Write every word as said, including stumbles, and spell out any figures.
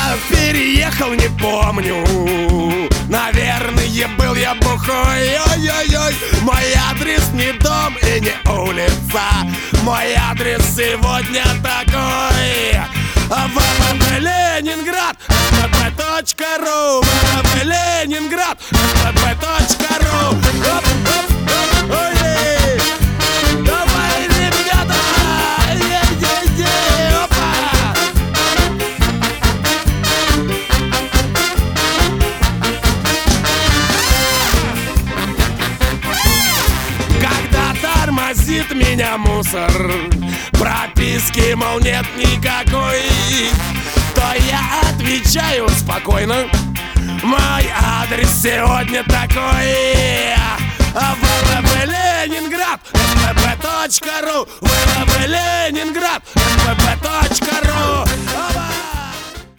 переехал, не помню. Наверное, был я бухой. Ой-ой-ой. Мой адрес не дом и не улица. Мой адрес сегодня такой: вэ вэ вэ Ленинград, вэ вэ вэ точка ру, вэ вэ вэ Ленинград, вэ вэ вэ точка ру. Ой-ей! Давай, ребята! Е-е-е! Опа! Когда тормозит меня мусор, прописки, мол, нет никакой, то я отвечаю спокойно: мой адрес сегодня такой: вэ вэ вэ Ленинград, вэ вэ вэ точка ру, вэ вэ вэ Ленинград, вэ вэ вэ точка ру.